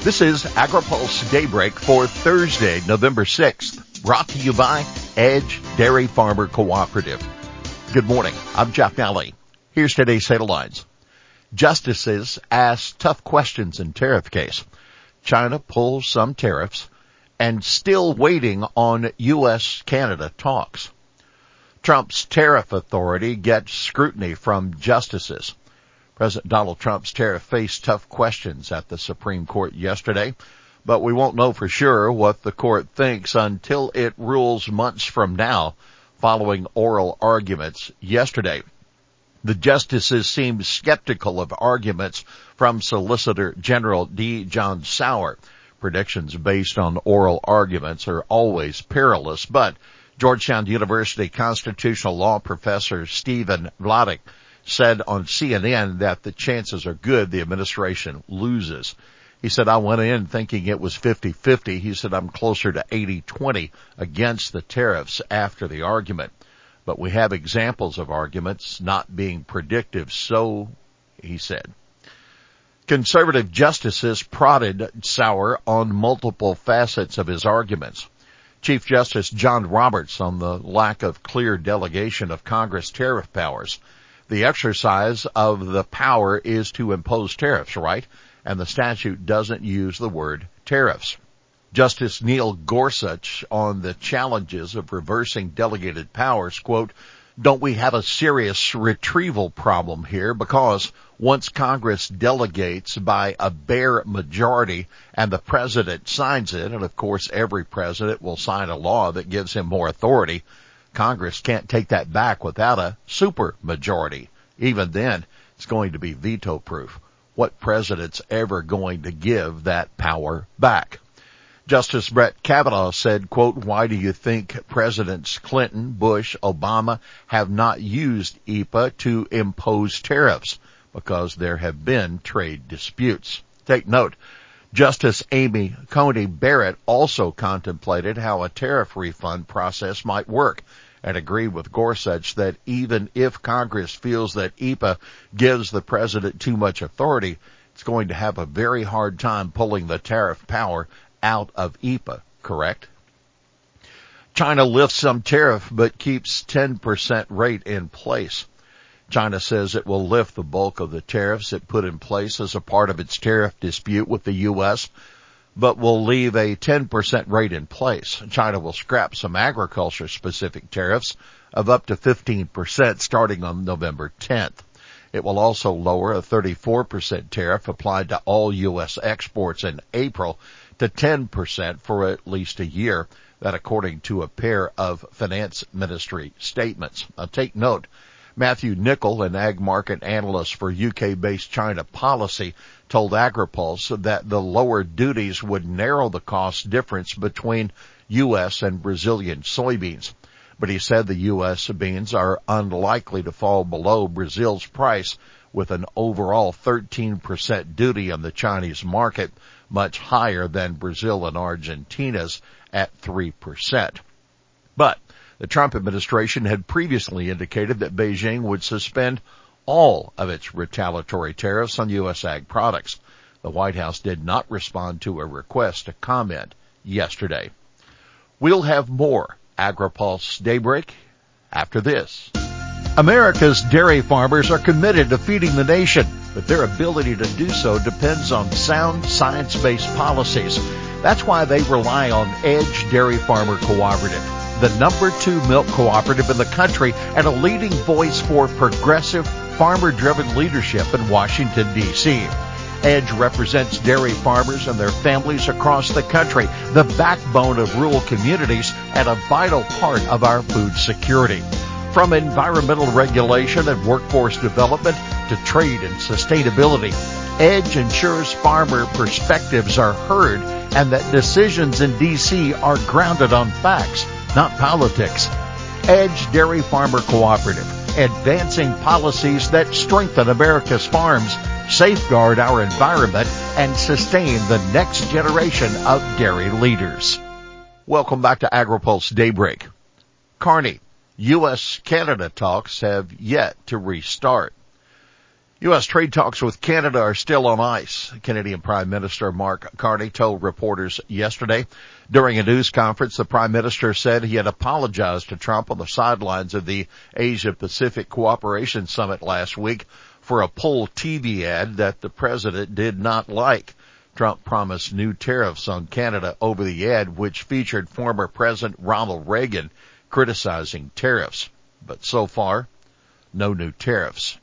This is AgriPulse Daybreak for Thursday, November 6th, brought to you by Edge Dairy Farmer Cooperative. Good morning. I'm Jeff Nally. Here's today's headlines. Justices ask tough questions in tariff case. China pulls some tariffs and still waiting on U.S.-Canada talks. Trump's tariff authority gets scrutiny from justices. President Donald Trump's tariff faced tough questions at the Supreme Court yesterday, but we won't know for sure what the court thinks until it rules months from now following oral arguments yesterday. The justices seemed skeptical of arguments from Solicitor General D. John Sauer. Predictions based on oral arguments are always perilous, but Georgetown University constitutional law professor Stephen Vladeck said on CNN that the chances are good the administration loses. He said, I went in thinking it was 50-50. He said, I'm closer to 80-20 against the tariffs after the argument. But we have examples of arguments not being predictive, so, he said. Conservative justices prodded Sauer on multiple facets of his arguments. Chief Justice John Roberts on the lack of clear delegation of Congress tariff powers. The exercise of the power is to impose tariffs, right? And the statute doesn't use the word tariffs. Justice Neil Gorsuch on the challenges of reversing delegated powers, quote, don't we have a serious retrieval problem here? Because once Congress delegates by a bare majority and the president signs it, and of course every president will sign a law that gives him more authority, Congress can't take that back without a super majority. Even then, it's going to be veto proof. What president's ever going to give that power back? Justice Brett Kavanaugh said, quote, why do you think Presidents Clinton, Bush, Obama have not used EPA to impose tariffs? Because there have been trade disputes. Take note. Justice Amy Coney Barrett also contemplated how a tariff refund process might work and agreed with Gorsuch that even if Congress feels that EPA gives the president too much authority, it's going to have a very hard time pulling the tariff power out of EPA, correct? China lifts some tariff but keeps 10% rate in place. China says it will lift the bulk of the tariffs it put in place as a part of its tariff dispute with the U.S., but will leave a 10% rate in place. China will scrap some agriculture-specific tariffs of up to 15% starting on November 10th. It will also lower a 34% tariff applied to all U.S. exports in April to 10% for at least a year. That according to a pair of finance ministry statements. Now take note. Matthew Nicol, an ag market analyst for UK-based China policy, told AgriPulse that the lower duties would narrow the cost difference between U.S. and Brazilian soybeans. But he said the U.S. beans are unlikely to fall below Brazil's price with an overall 13% duty on the Chinese market, much higher than Brazil and Argentina's at 3%. But the Trump administration had previously indicated that Beijing would suspend all of its retaliatory tariffs on U.S. ag products. The White House did not respond to a request to comment yesterday. We'll have more AgriPulse Daybreak after this. America's dairy farmers are committed to feeding the nation, but their ability to do so depends on sound science-based policies. That's why they rely on Edge Dairy Farmer Cooperative, the number 2 milk cooperative in the country and a leading voice for progressive, farmer-driven leadership in Washington, D.C. Edge represents dairy farmers and their families across the country, the backbone of rural communities and a vital part of our food security. From environmental regulation and workforce development to trade and sustainability, Edge ensures farmer perspectives are heard and that decisions in D.C. are grounded on facts, not politics. Edge Dairy Farmer Cooperative, advancing policies that strengthen America's farms, safeguard our environment, and sustain the next generation of dairy leaders. Welcome back to AgriPulse Daybreak. Carney, U.S.-Canada talks have yet to restart. U.S. trade talks with Canada are still on ice. Canadian Prime Minister Mark Carney told reporters yesterday. During a news conference, the Prime Minister said he had apologized to Trump on the sidelines of the Asia-Pacific Cooperation Summit last week for a Pull TV ad that the president did not like. Trump promised new tariffs on Canada over the ad, which featured former President Ronald Reagan criticizing tariffs. But so far, no new tariffs.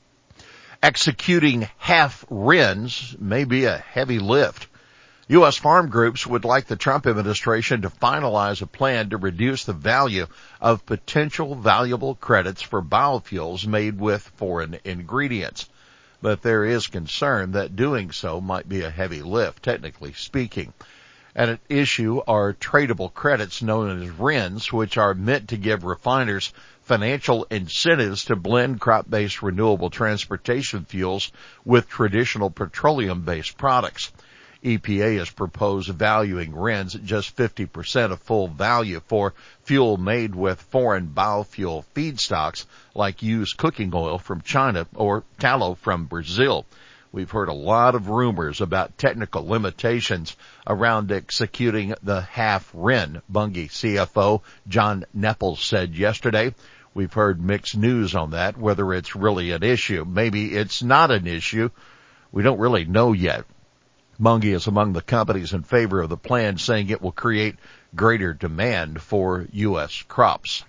Executing half RINs may be a heavy lift. U.S. farm groups would like the Trump administration to finalize a plan to reduce the value of potential valuable credits for biofuels made with foreign ingredients. But there is concern that doing so might be a heavy lift, technically speaking. And at issue are tradable credits known as RINs, which are meant to give refiners financial incentives to blend crop-based renewable transportation fuels with traditional petroleum-based products. EPA has proposed valuing RINs at just 50% of full value for fuel made with foreign biofuel feedstocks like used cooking oil from China or tallow from Brazil. We've heard a lot of rumors about technical limitations around executing the half RIN, Bunge CFO John Nepple said yesterday. We've heard mixed news on that, whether it's really an issue. Maybe it's not an issue. We don't really know yet. Bunge is among the companies in favor of the plan, saying it will create greater demand for U.S. crops.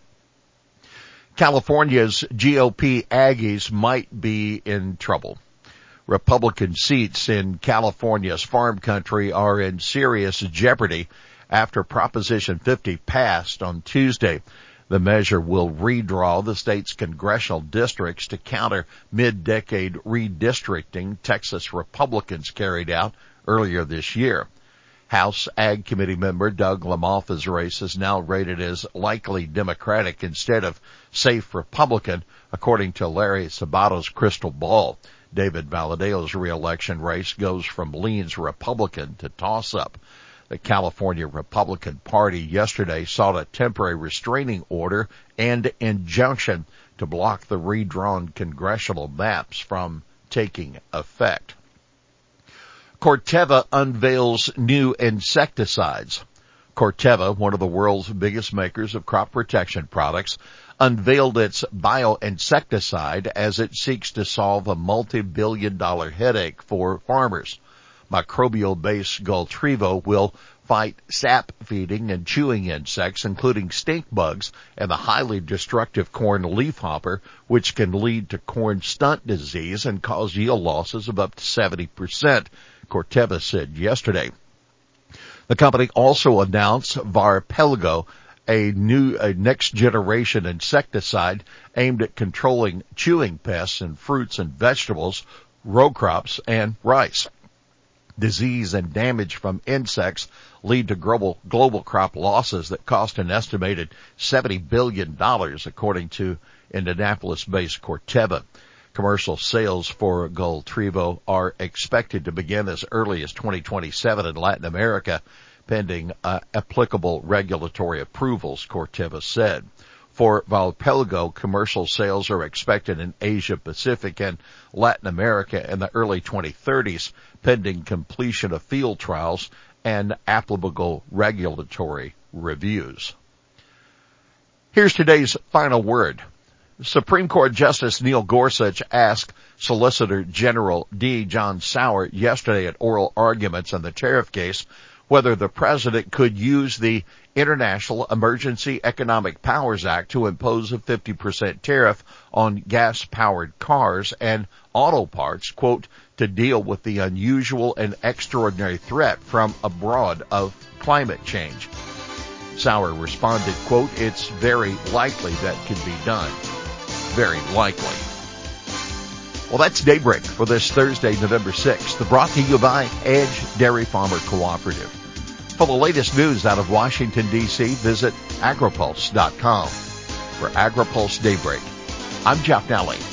California's GOP Aggies might be in trouble. Republican seats in California's farm country are in serious jeopardy after Proposition 50 passed on Tuesday. The measure will redraw the state's congressional districts to counter mid-decade redistricting Texas Republicans carried out earlier this year. House Ag Committee member Doug LaMalfa's race is now rated as likely Democratic instead of safe Republican, according to Larry Sabato's crystal ball. David Valledeo's re-election race goes from leans Republican to toss-up. The California Republican Party yesterday sought a temporary restraining order and injunction to block the redrawn congressional maps from taking effect. Corteva unveils new insecticides. Corteva, one of the world's biggest makers of crop protection products, unveiled its bioinsecticide as it seeks to solve a multi-billion-dollar headache for farmers. Microbial-based Galtrivo will fight sap-feeding and chewing insects, including stink bugs and the highly destructive corn leafhopper, which can lead to corn stunt disease and cause yield losses of up to 70%, Corteva said yesterday. The company also announced Varpelgo, a next-generation insecticide aimed at controlling chewing pests in fruits and vegetables, row crops, and rice. Disease and damage from insects lead to global crop losses that cost an estimated $70 billion, according to Indianapolis-based Corteva. Commercial sales for Galtrivo are expected to begin as early as 2027 in Latin America, pending applicable regulatory approvals, Corteva said. For Valpelgo, commercial sales are expected in Asia Pacific and Latin America in the early 2030s, pending completion of field trials and applicable regulatory reviews. Here's today's final word. Supreme Court Justice Neil Gorsuch asked Solicitor General D. John Sauer yesterday at oral arguments on the tariff case whether the president could use the International Emergency Economic Powers Act to impose a 50% tariff on gas-powered cars and auto parts, quote, to deal with the unusual and extraordinary threat from abroad of climate change. Sauer responded, quote, it's very likely that can be done. Very likely. Well, that's Daybreak for this Thursday, November 6th, brought to you by Edge Dairy Farmer Cooperative. For the latest news out of Washington, D.C., visit agripulse.com. For AgriPulse Daybreak, I'm Jeff Nally.